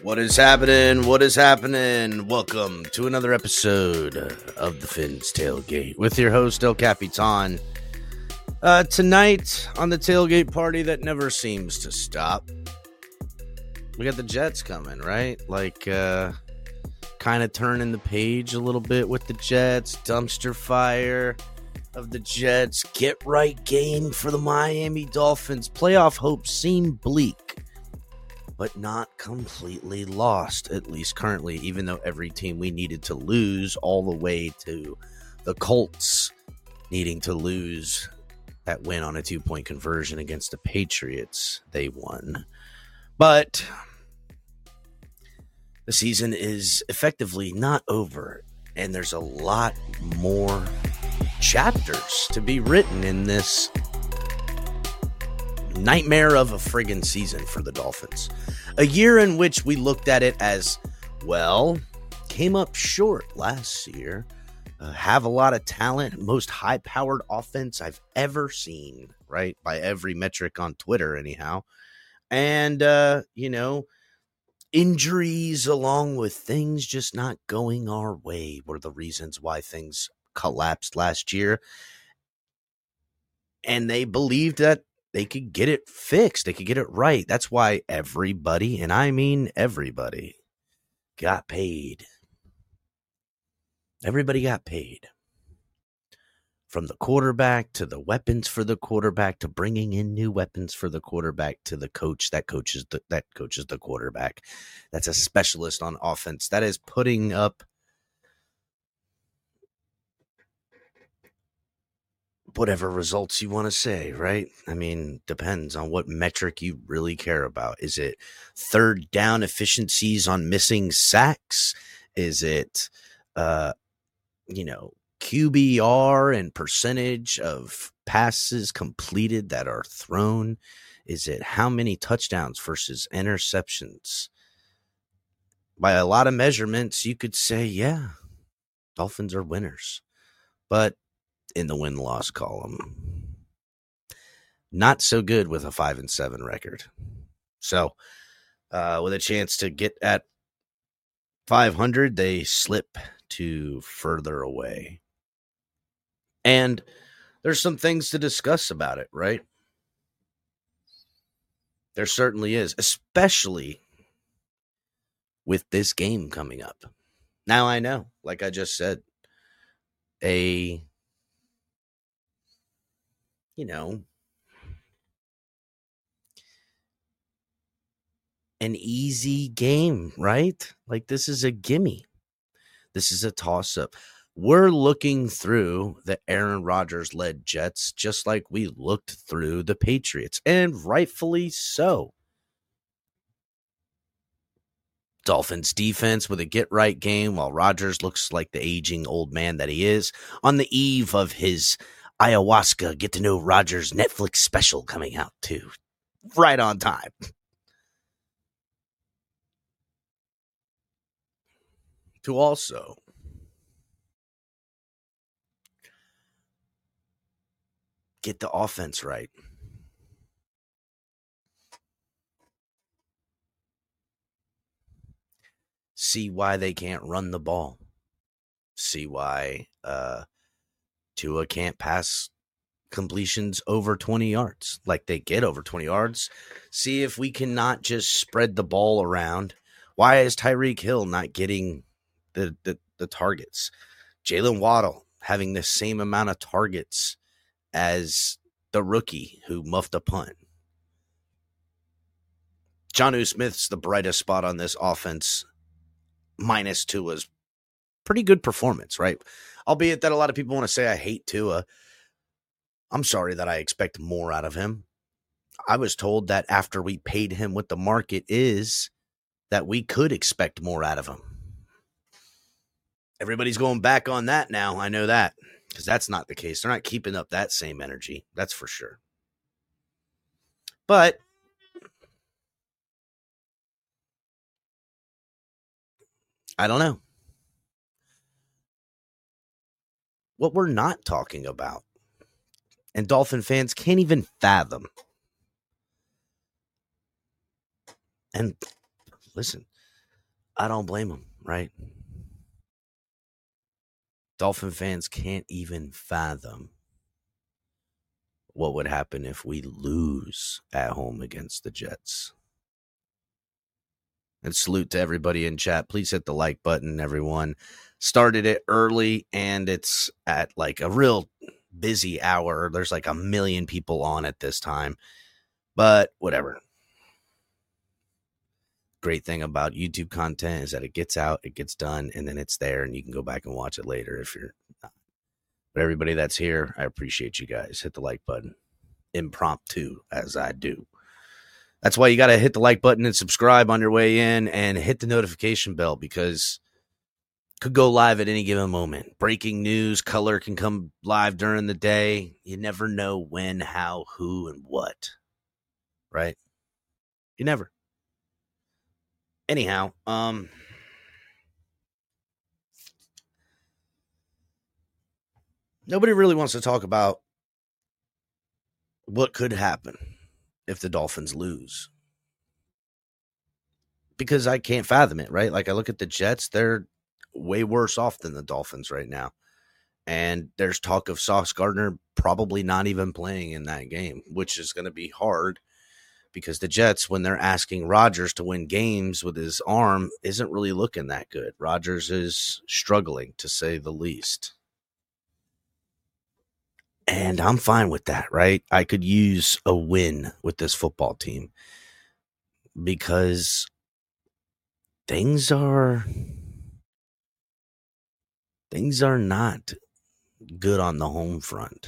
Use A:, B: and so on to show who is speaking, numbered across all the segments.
A: What is happening? What is happening? Welcome to another episode of the Finn's Tailgate with your host, El Capitan. Tonight on the tailgate party that never seems to stop, we got the Jets coming, right? Kind of turning the page a little bit with the Jets, dumpster fire of the Jets, get right game for the Miami Dolphins. Playoff hopes seem bleak, but not completely lost, at least currently, even though every team we needed to lose, all the way to the Colts needing to lose that win on a 2-point conversion against the Patriots. They won. But the season is effectively not over, and there's a lot more chapters to be written in this nightmare of a friggin' season for the Dolphins. A year in which we looked at it as, well, came up short last year, have a lot of talent, most high-powered offense I've ever seen, right? By every metric on Twitter, anyhow. And, injuries along with things just not going our way were the reasons why things collapsed last year. And they believed that they could get it fixed. They could get it right. That's why everybody, and I mean everybody, got paid. Everybody got paid. From the quarterback to the weapons for the quarterback to bringing in new weapons for the quarterback to the coach that coaches the quarterback. That's a specialist on offense. That is putting up whatever results you want to say, right? I mean, depends on what metric you really care about. Is it third down efficiencies on missing sacks? Is it, QBR and percentage of passes completed that are thrown? Is it how many touchdowns versus interceptions? By a lot of measurements, you could say, yeah, Dolphins are winners. But in the win-loss column, not so good with a 5-7 record. So, with a chance to get at 500, they slip to further away. And there's some things to discuss about it, right? There certainly is, especially with this game coming up. Now I know, like I just said, an easy game, right? Like, this is a gimme. This is a toss-up. We're looking through the Aaron Rodgers-led Jets just like we looked through the Patriots, and rightfully so. Dolphins defense with a get-right game while Rodgers looks like the aging old man that he is on the eve of his ayahuasca get-to-know Rodgers Netflix special coming out, too. Right on time. To also get the offense right. See why they can't run the ball. See why Tua can't pass completions over 20 yards. Like, they get over 20 yards. See if we cannot just spread the ball around. Why is Tyreek Hill not getting the targets? Jalen Waddle having the same amount of targets as the rookie who muffed a punt. Jonnu Smith's the brightest spot on this offense, minus Tua's pretty good performance, right? Albeit that a lot of people want to say I hate Tua. I'm sorry that I expect more out of him. I was told that after we paid him what the market is, that we could expect more out of him. Everybody's going back on that now. I know that, because that's not the case. They're not keeping up that same energy. That's for sure. But I don't know. What we're not talking about, and Dolphin fans can't even fathom. And listen, I don't blame them, right? Dolphin fans can't even fathom what would happen if we lose at home against the Jets. And salute to everybody in chat. Please hit the like button, everyone. Started it early, and it's at like a real busy hour. There's like 1 million people on at this time. But whatever. Great thing about YouTube content is that it gets out, it gets done, and then it's there, and you can go back and watch it later if you're not. But everybody that's here, I appreciate you guys. Hit the like button. Impromptu, as I do. That's why you got to hit the like button and subscribe on your way in and hit the notification bell because it could go live at any given moment. Breaking news, color can come live during the day. You never know when, how, who, and what. Right? You never. Anyhow, nobody really wants to talk about what could happen if the Dolphins lose. Because I can't fathom it, right? Like I look at the Jets, they're way worse off than the Dolphins right now. And there's talk of Sauce Gardner probably not even playing in that game, which is going to be hard because the Jets, when they're asking Rodgers to win games with his arm, isn't really looking that good. Rodgers is struggling, to say the least. And I'm fine with that, right? I could use a win with this football team because things are not good on the home front.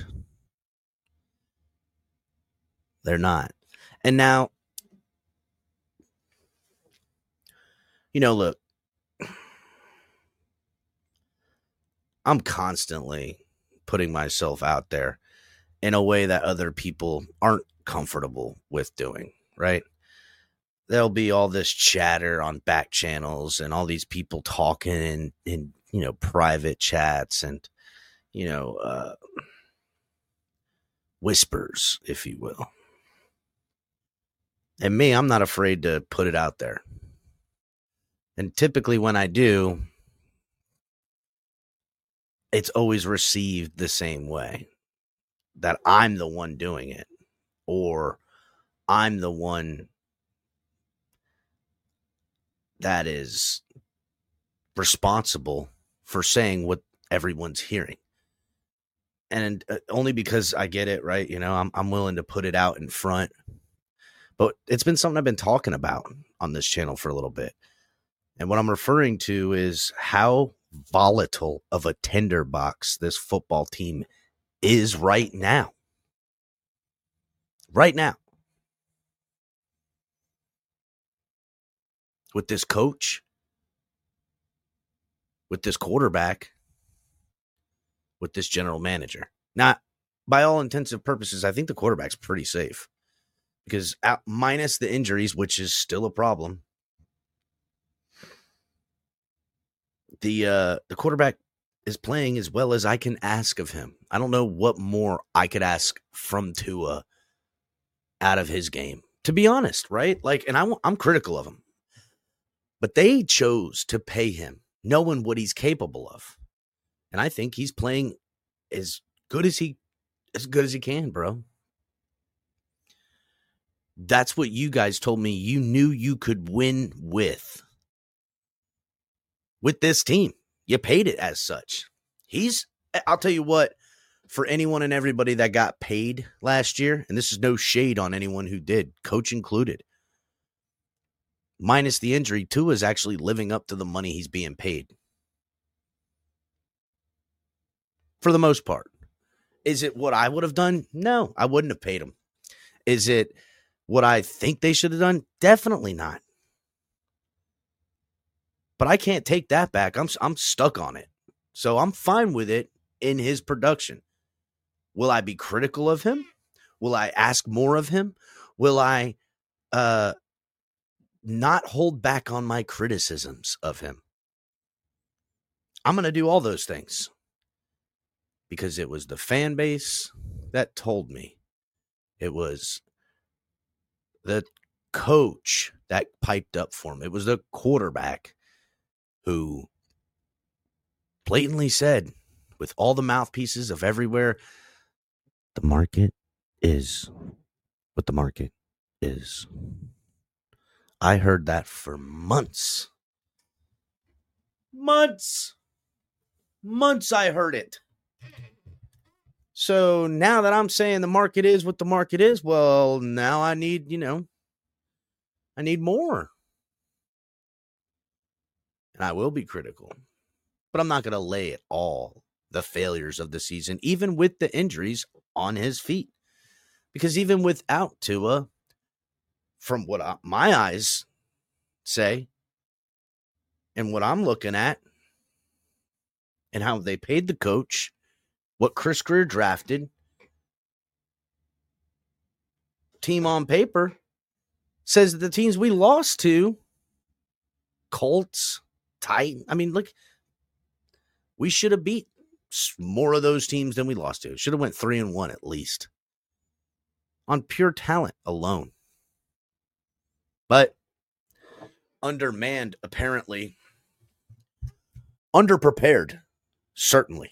A: They're not. And now, look, I'm constantly putting myself out there in a way that other people aren't comfortable with doing, right? There'll be all this chatter on back channels and all these people talking in private chats and, whispers, if you will. And me, I'm not afraid to put it out there. And typically when I do, it's always received the same way, that I'm the one doing it, or I'm the one that is responsible for saying what everyone's hearing. And only because I get it, right? I'm willing to put it out in front. But it's been something I've been talking about on this channel for a little bit. And what I'm referring to is how volatile of a tinderbox this football team is right now. Right now. With this coach, with this quarterback, with this general manager. Now, by all intents and purposes, I think the quarterback's pretty safe. Because minus the injuries, which is still a problem, the quarterback is playing as well as I can ask of him. I don't know what more I could ask from Tua out of his game, to be honest, right? Like, and I'm critical of him. But they chose to pay him knowing what he's capable of. And I think he's playing as good as he can, bro. That's what you guys told me you knew you could win with this team. You paid it as such. I'll tell you what, for anyone and everybody that got paid last year, and this is no shade on anyone who did, coach included, minus the injury, Tua is actually living up to the money he's being paid. For the most part. Is it what I would have done? No, I wouldn't have paid him. Is it what I think they should have done? Definitely not. But I can't take that back. I'm stuck on it. So I'm fine with it in his production. Will I be critical of him? Will I ask more of him? Will I not hold back on my criticisms of him? I'm going to do all those things. Because it was the fan base that told me. It was the coach that piped up for him. It was the quarterback who blatantly said, with all the mouthpieces of everywhere, the market is what the market is. I heard that for months. Months I heard it. So now that I'm saying the market is what the market is, well, now I need, I need more. And I will be critical. But I'm not going to lay it all, the failures of the season, even with the injuries, on his feet. Because even without Tua, from what my eyes say, and what I'm looking at, and how they paid the coach, what Chris Greer drafted, team on paper says that the teams we lost to, Colts, Titans, I mean, look, we should have beat more of those teams than we lost to. Should have went 3-1 at least on pure talent alone. But undermanned, apparently. Underprepared, certainly.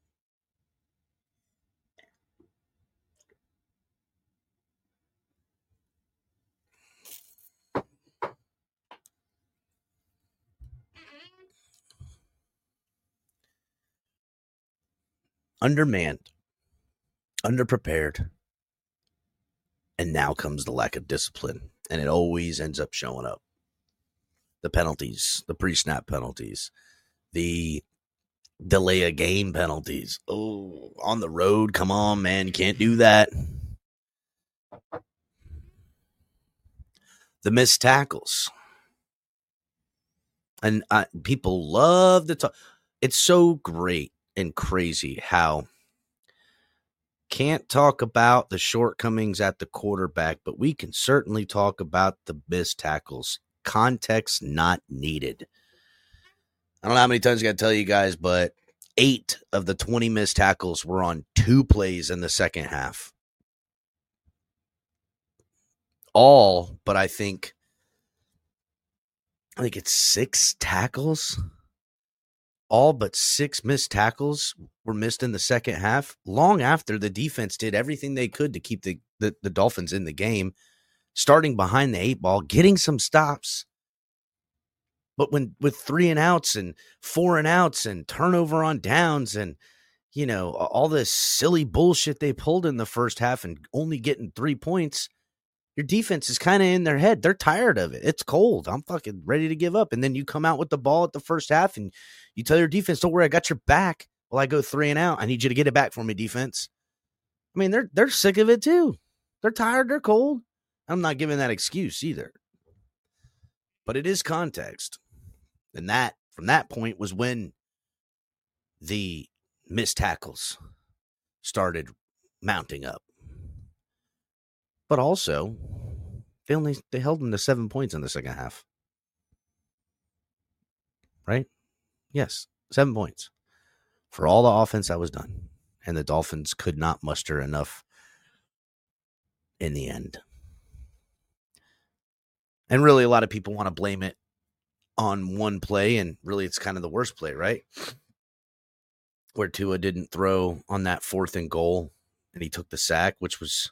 A: Undermanned, underprepared, and now comes the lack of discipline, and it always ends up showing up. The penalties, the pre-snap penalties, the delay a game penalties. Oh, on the road, come on, man, you can't do that. The missed tackles. And people love to talk. It's so great and crazy how can't talk about the shortcomings at the quarterback, but we can certainly talk about the missed tackles. Context not needed. I don't know how many times I got to tell you guys, but 8 of the 20 missed tackles were on 2 plays in the second half. All, but I think it's 6 tackles. All but 6 missed tackles were missed in the second half, long after the defense did everything they could to keep the Dolphins in the game, starting behind the 8 ball, getting some stops. But when with 3 and outs and 4 and outs and turnover on downs and, all this silly bullshit they pulled in the first half and only getting 3 points, your defense is kind of in their head. They're tired of it. It's cold. I'm fucking ready to give up. And then you come out with the ball at the first half and you tell your defense, don't worry, I got your back. Well, I go 3 and out. I need you to get it back for me, defense. I mean, they're sick of it too. They're tired. They're cold. I'm not giving that excuse either. But it is context. And that, from that point, was when the missed tackles started mounting up. But also, they held them to 7 points in the second half. Right? Yes, 7 points. For all the offense that was done. And the Dolphins could not muster enough in the end. And really, a lot of people want to blame it on one play, and really it's kind of the worst play, right? Where Tua didn't throw on that 4th and goal, and he took the sack, which was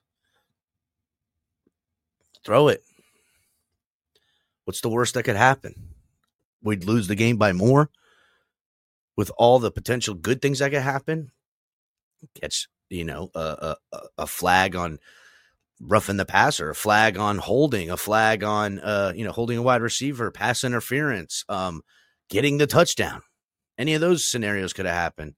A: throw it. What's the worst that could happen? We'd lose the game by more with all the potential good things that could happen. Catch, a flag on roughing the passer, a flag on holding, a flag on, holding a wide receiver, pass interference, getting the touchdown. Any of those scenarios could have happened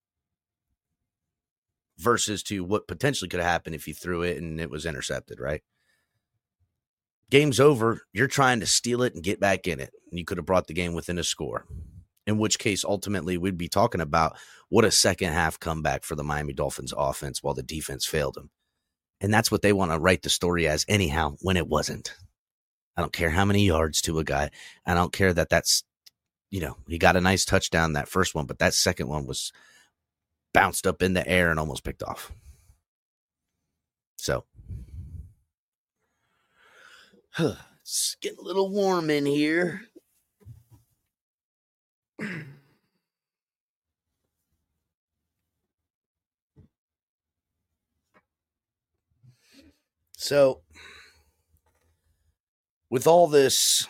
A: versus to what potentially could have happened if you threw it and it was intercepted, right? Game's over. You're trying to steal it and get back in it. And you could have brought the game within a score, in which case, ultimately, we'd be talking about what a second half comeback for the Miami Dolphins offense while the defense failed them. And that's what they want to write the story as anyhow, when it wasn't. I don't care how many yards to a guy. I don't care that's, he got a nice touchdown that first one, but that second one was bounced up in the air and almost picked off. So, it's getting a little warm in here. So, with all this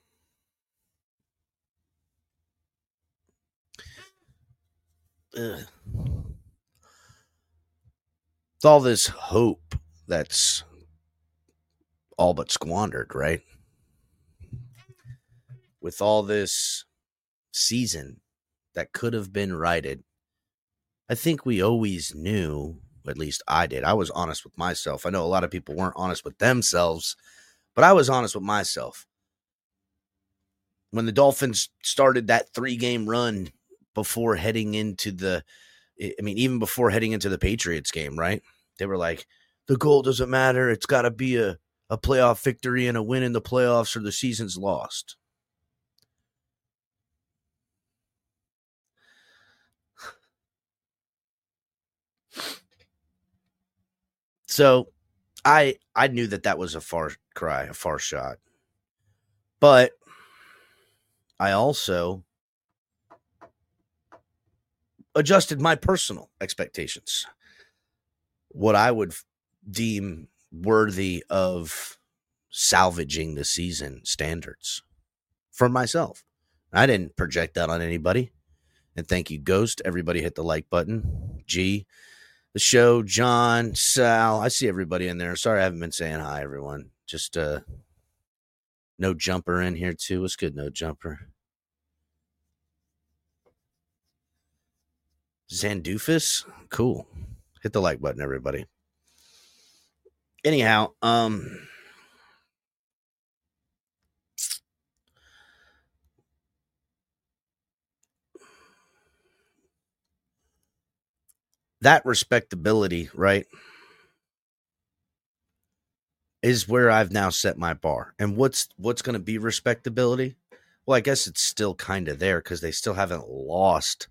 A: with all this hope that's all but squandered, right? With all this season that could have been righted, I think we always knew, at least I did. I was honest with myself. I know a lot of people weren't honest with themselves, but I was honest with myself. When the Dolphins started that 3-game run before heading into even before heading into the Patriots game, right? They were like, the goal doesn't matter. It's got to be a playoff victory and a win in the playoffs or the season's lost. So I knew that was a far cry, a far shot. But I also adjusted my personal expectations. What I would deem worthy of salvaging the season standards for myself. I didn't project that on anybody. And thank you, Ghost. Everybody hit the like button. G, the show, John, Sal. I see everybody in there. Sorry I haven't been saying hi, everyone. Just No Jumper in here, too. What's good, No Jumper? Zandufus? Cool. Hit the like button, everybody. Anyhow, that respectability, right, is where I've now set my bar. And what's going to be respectability? Well, I guess it's still kind of there because they still haven't lost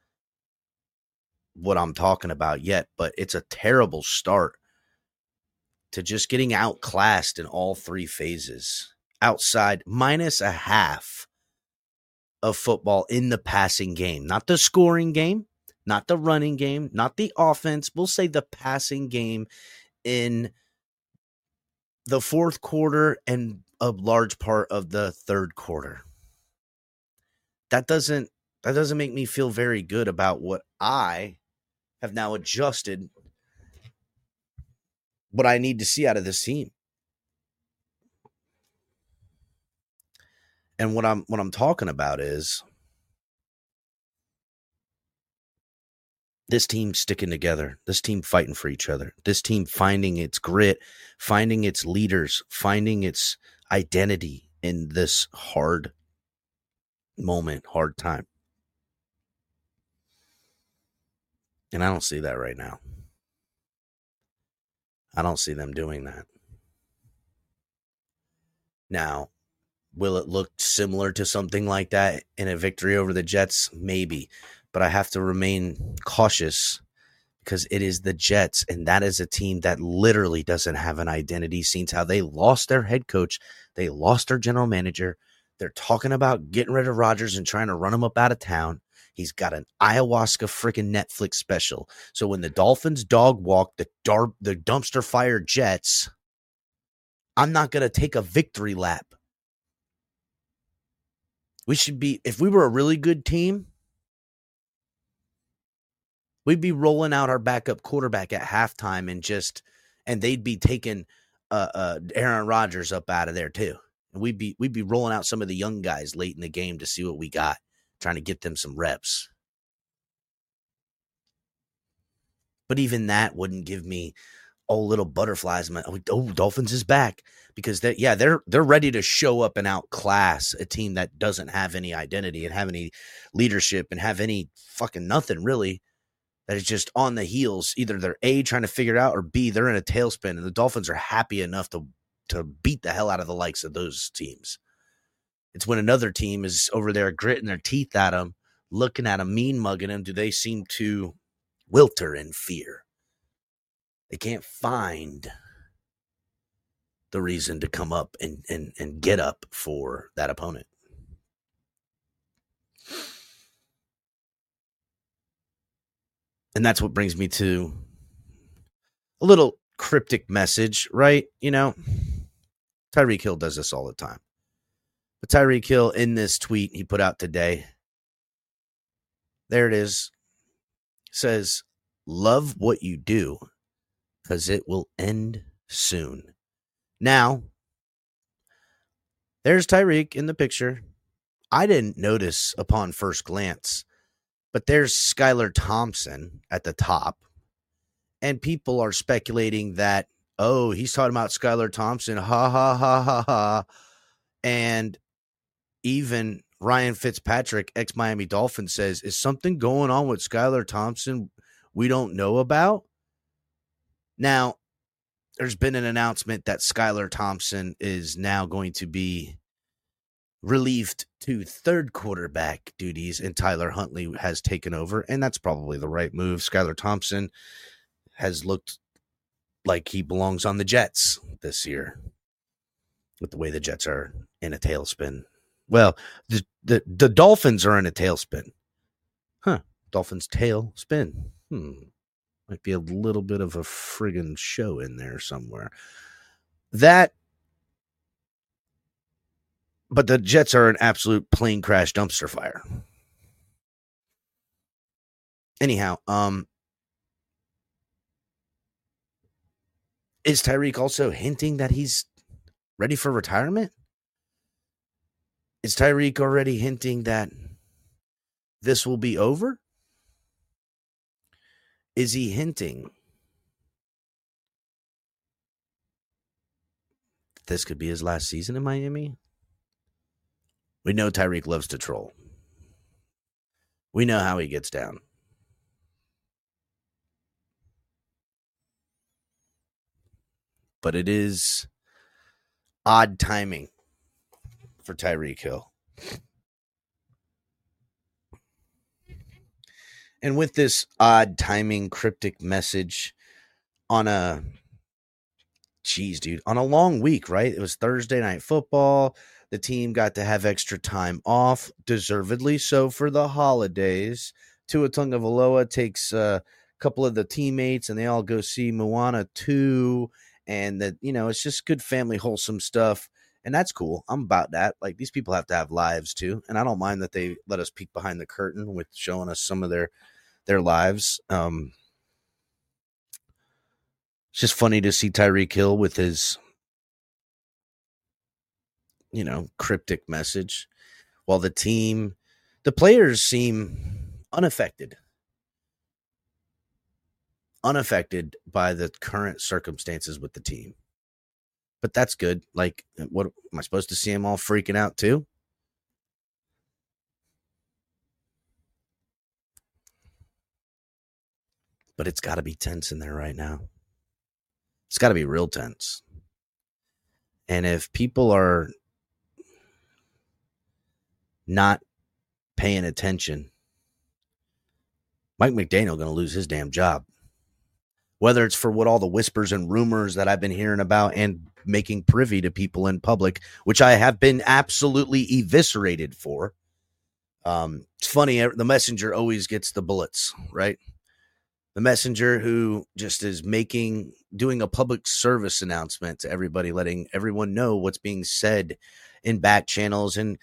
A: what I'm talking about yet, but it's a terrible start to just getting outclassed in all three phases. Outside, minus a half of football in the passing game, not the scoring game, not the running game, not the offense. We'll say the passing game in the fourth quarter and a large part of the third quarter. That doesn't make me feel very good about what I have now adjusted, what I need to see out of this team. And what I'm talking about is this team sticking together, this team fighting for each other, this team finding its grit, finding its leaders, finding its identity in this hard moment, hard time. And I don't see that right now. I don't see them doing that. Now, will it look similar to something like that in a victory over the Jets? Maybe. But I have to remain cautious because it is the Jets, and that is a team that literally doesn't have an identity since how they lost their head coach. They lost their general manager. They're talking about getting rid of Rodgers and trying to run him up out of town. He's got an ayahuasca freaking Netflix special. So when the Dolphins dog walk the dumpster fire Jets, I'm not going to take a victory lap. We should be, if we were a really good team, we'd be rolling out our backup quarterback at halftime and they'd be taking Aaron Rodgers up out of there too. And we'd be rolling out some of the young guys late in the game to see what we got, trying to get them some reps. But even that wouldn't give me little butterflies. Dolphins is back because they're ready to show up and outclass a team that doesn't have any identity and have any leadership and have any fucking nothing really. That is just on the heels. Either they're A, trying to figure it out, or B, they're in a tailspin, and the Dolphins are happy enough to beat the hell out of the likes of those teams. It's when another team is over there gritting their teeth at them, looking at them, mean mugging them, do they seem to wilter in fear. They can't find the reason to come up and get up for that opponent. And that's what brings me to a little cryptic message, right? You know, Tyreek Hill does this all the time. But Tyreek Hill, in this tweet he put out today, there it is, says, love what you do because it will end soon. Now, there's Tyreek in the picture. I didn't notice upon first glance, but there's Skylar Thompson at the top. And people are speculating that, oh, he's talking about Skylar Thompson. Ha, ha, ha, ha, ha. And even Ryan Fitzpatrick, ex-Miami Dolphin, says, is something going on with Skylar Thompson we don't know about? Now, there's been an announcement that Skylar Thompson is now going to be relieved to third quarterback duties, and Tyler Huntley has taken over, and that's probably the right move. Skylar Thompson has looked like he belongs on the Jets this year with the way the Jets are in a tailspin. Well, the Dolphins are in a tailspin. Huh. Dolphins tailspin. Might be a little bit of a friggin' show in there somewhere. But the Jets are an absolute plane crash dumpster fire. Anyhow, is Tyreek also hinting that he's ready for retirement? Is Tyreek already hinting that this will be over? Is he hinting this could be his last season in Miami? We know Tyreek loves to troll. We know how he gets down. But it is odd timing for Tyreek Hill. And with this odd timing, cryptic message on a long week, right? It was Thursday Night Football. The team got to have extra time off, deservedly so, for the holidays. Tua Tagovailoa takes a couple of the teammates, and they all go see Moana 2. And that, it's just good family, wholesome stuff. And that's cool. I'm about that. Like, these people have to have lives too. And I don't mind that they let us peek behind the curtain with showing us some of their lives. It's just funny to see Tyreek Hill with his, cryptic message, while the players seem unaffected by the current circumstances with the team. But that's good. Like, what am I supposed to see them all freaking out too? But it's got to be tense in there right now. It's got to be real tense. And if people are not paying attention, Mike McDaniel going to lose his damn job. Whether it's for what all the whispers and rumors that I've been hearing about and making privy to people in public, which I have been absolutely eviscerated for. It's funny. The messenger always gets the bullets, right? The messenger who just is doing a public service announcement to everybody, letting everyone know what's being said in back channels and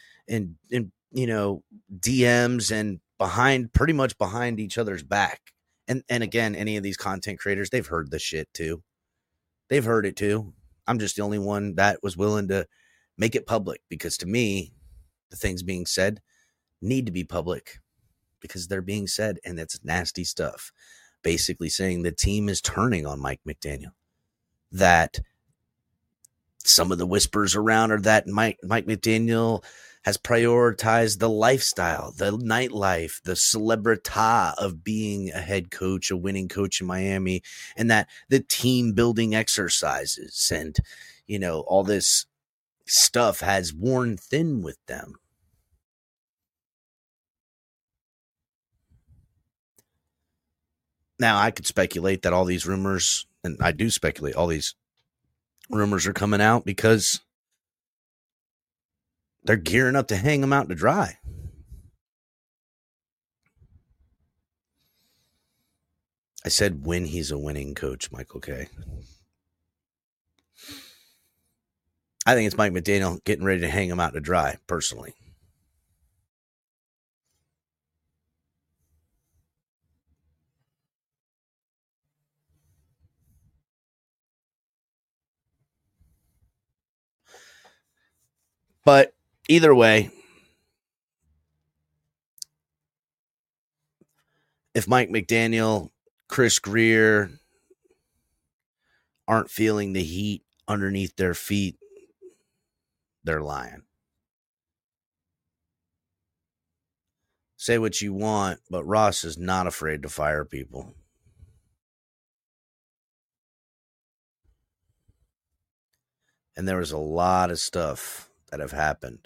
A: DMs and pretty much behind each other's back. And again, any of these content creators, they've heard the shit too. They've heard it too. I'm just the only one that was willing to make it public, because to me, the things being said need to be public because they're being said, and it's nasty stuff. Basically saying the team is turning on Mike McDaniel. That some of the whispers around are that Mike McDaniel has prioritized the lifestyle, the nightlife, the celebrity of being a head coach, a winning coach in Miami, and that the team building exercises and, all this stuff has worn thin with them. Now, I could speculate that all these rumors, and I do speculate, all these rumors are coming out because they're gearing up to hang them out to dry. I said when he's a winning coach, Michael K. I think it's Mike McDaniel getting ready to hang him out to dry, personally. But either way, if Mike McDaniel, Chris Grier aren't feeling the heat underneath their feet, they're lying. Say what you want, but Ross is not afraid to fire people. And there was a lot of stuff that have happened.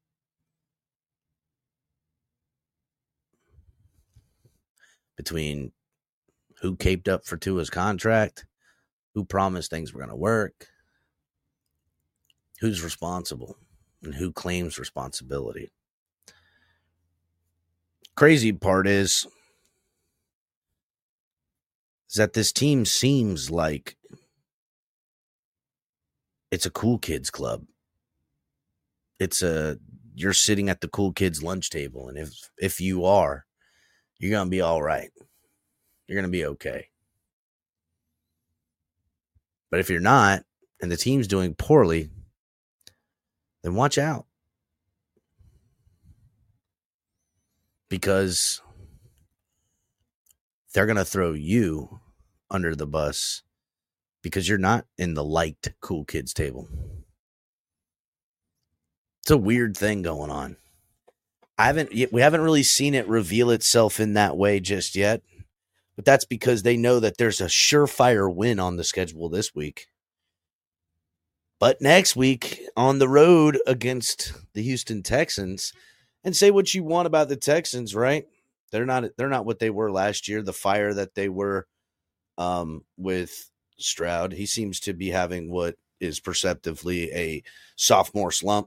A: Between who caped up for Tua's contract, who promised things were going to work, who's responsible, and who claims responsibility. Crazy part is that this team seems like it's a cool kids club. You're sitting at the cool kids lunch table, and if you are, you're going to be all right. You're going to be okay. But if you're not, and the team's doing poorly, then watch out. Because they're going to throw you under the bus because you're not in the liked cool kids table. It's a weird thing going on. We haven't really seen it reveal itself in that way just yet, but that's because they know that there's a surefire win on the schedule this week. But next week on the road against the Houston Texans, and say what you want about the Texans, right? They're not what they were last year. The fire that they were with Stroud. He seems to be having what is perceptively a sophomore slump.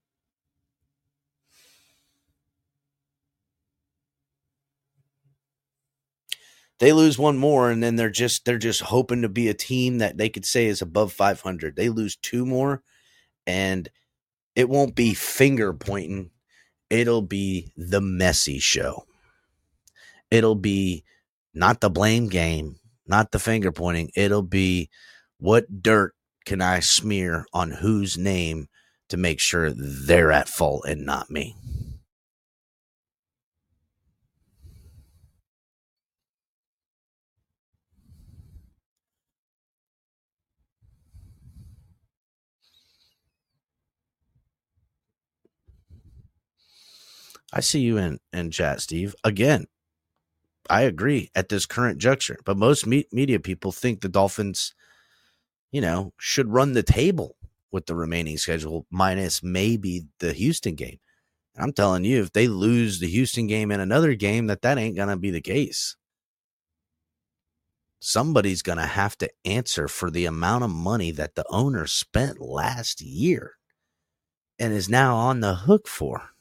A: They lose one more, and then they're just hoping to be a team that they could say is above 500. They lose two more, and it won't be finger pointing. It'll be the messy show. It'll be not the blame game, not the finger pointing. It'll be what dirt can I smear on whose name to make sure they're at fault and not me. I see you in chat, Steve. Again, I agree at this current juncture, but most media people think the Dolphins, should run the table with the remaining schedule minus maybe the Houston game. And I'm telling you, if they lose the Houston game and another game, that ain't going to be the case. Somebody's going to have to answer for the amount of money that the owner spent last year and is now on the hook for.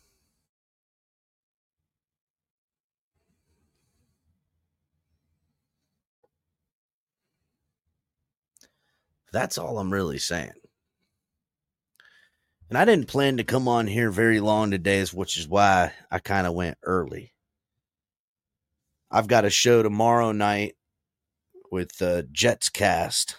A: That's all I'm really saying. And I didn't plan to come on here very long today, which is why I kind of went early. I've got a show tomorrow night with Jets Cast.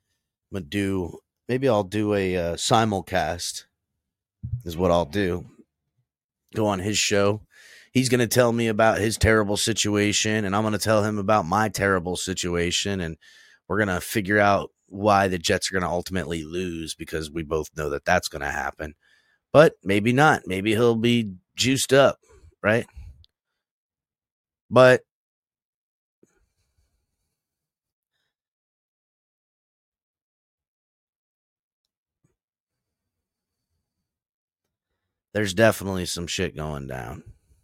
A: Maybe I'll do a simulcast is what I'll do. Go on his show. He's going to tell me about his terrible situation, and I'm going to tell him about my terrible situation, and we're going to figure out why the Jets are going to ultimately lose, because we both know that that's going to happen. But maybe not. Maybe he'll be juiced up, right? But there's definitely some shit going down.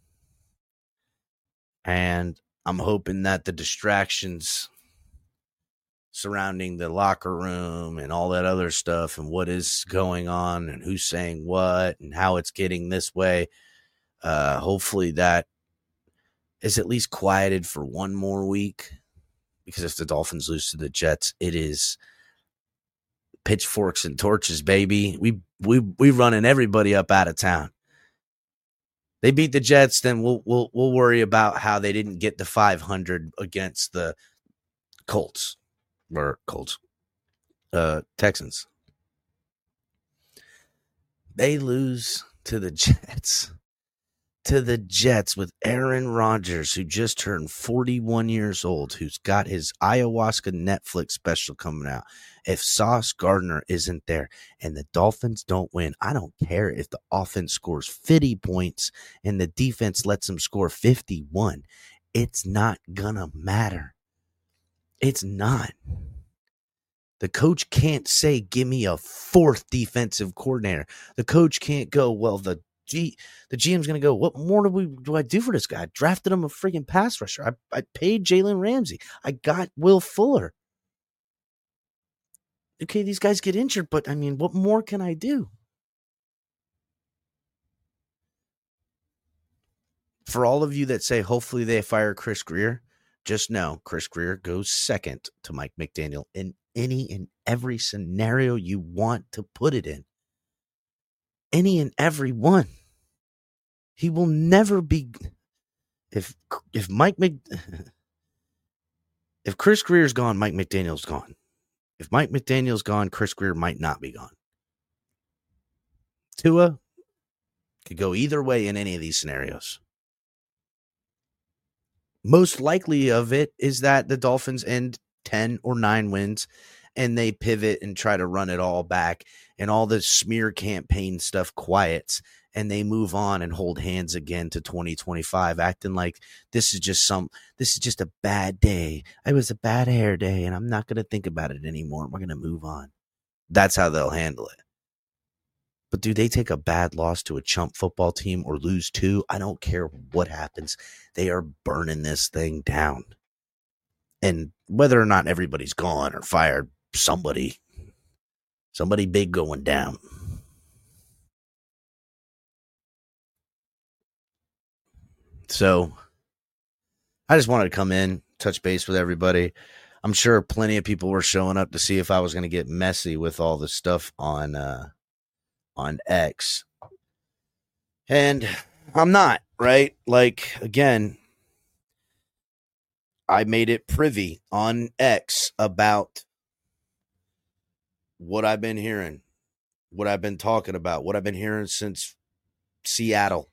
A: And I'm hoping that the distractions surrounding the locker room and all that other stuff and what is going on and who's saying what and how it's getting this way, hopefully that is at least quieted for one more week. because if the Dolphins lose to the Jets, it is pitchforks and torches, baby. We running everybody up out of town. They beat the Jets, then we'll worry about how they didn't get to 500 against the Texans. They lose to the Jets. To the Jets with Aaron Rodgers, who just turned 41 years old, who's got his ayahuasca Netflix special coming out. If Sauce Gardner isn't there and the Dolphins don't win, I don't care if the offense scores 50 points and the defense lets them score 51. It's not gonna matter. It's not. The coach can't say, give me a fourth defensive coordinator. The coach can't go, well, the GM's going to go, what more do I do for this guy? I drafted him a freaking pass rusher. I paid Jalen Ramsey. I got Will Fuller. Okay, these guys get injured, but I mean, what more can I do? For all of you that say, hopefully they fire Chris Grier, just know Chris Grier goes second to Mike McDaniel in any and every scenario you want to put it in. Any and every one. He will never be. If Chris Grier's gone, Mike McDaniel's gone. If Mike McDaniel's gone, Chris Grier might not be gone. Tua could go either way in any of these scenarios. Most likely of it is that the Dolphins end 10 or 9 wins and they pivot and try to run it all back and all the smear campaign stuff quiets and they move on and hold hands again to 2025, acting like this is just a bad day. It was a bad hair day and I'm not going to think about it anymore. We're going to move on. That's how they'll handle it. But do they take a bad loss to a chump football team or lose 2? I don't care what happens. They are burning this thing down. And whether or not everybody's gone or fired, somebody big going down. So I just wanted to come in, touch base with everybody. I'm sure plenty of people were showing up to see if I was going to get messy with all the stuff on X. And I'm not, right? Like, again, I made it privy on X about what I've been hearing, what I've been talking about, what I've been hearing since Seattle.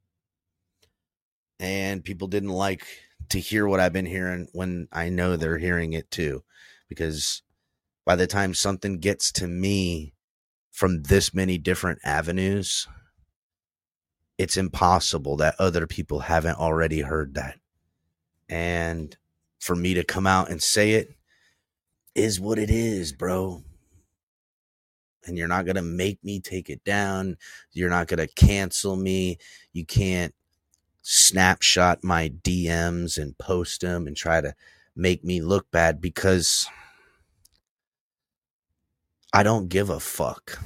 A: And people didn't like to hear what I've been hearing when I know they're hearing it too. Because by the time something gets to me from this many different avenues, it's impossible that other people haven't already heard that. And for me to come out and say it is what it is, bro. And you're not going to make me take it down. You're not going to cancel me. You can't snapshot my DMs and post them and try to make me look bad because I don't give a fuck.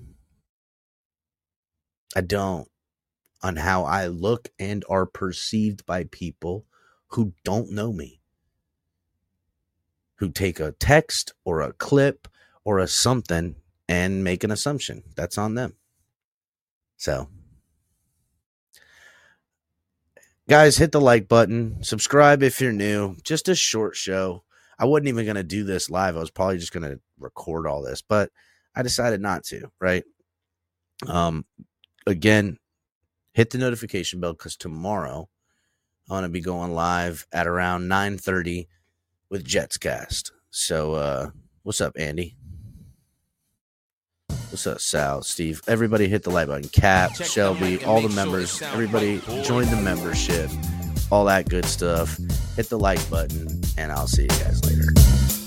A: I don't. On how I look and are perceived by people who don't know me. Who take a text or a clip or a something and make an assumption. That's on them. So, guys, hit the like button. Subscribe if you're new. Just a short show. I wasn't even going to do this live. I was probably just going to record all this, but I decided not to, right? Again, hit the notification bell because tomorrow I'm going to be going live at around 9:30 with Jetscast. So, what's up, Andy? What's up, Sal, Steve? Everybody hit the like button. Cap, Shelby, all the members. Everybody join the membership. All that good stuff. Hit the like button, and I'll see you guys later.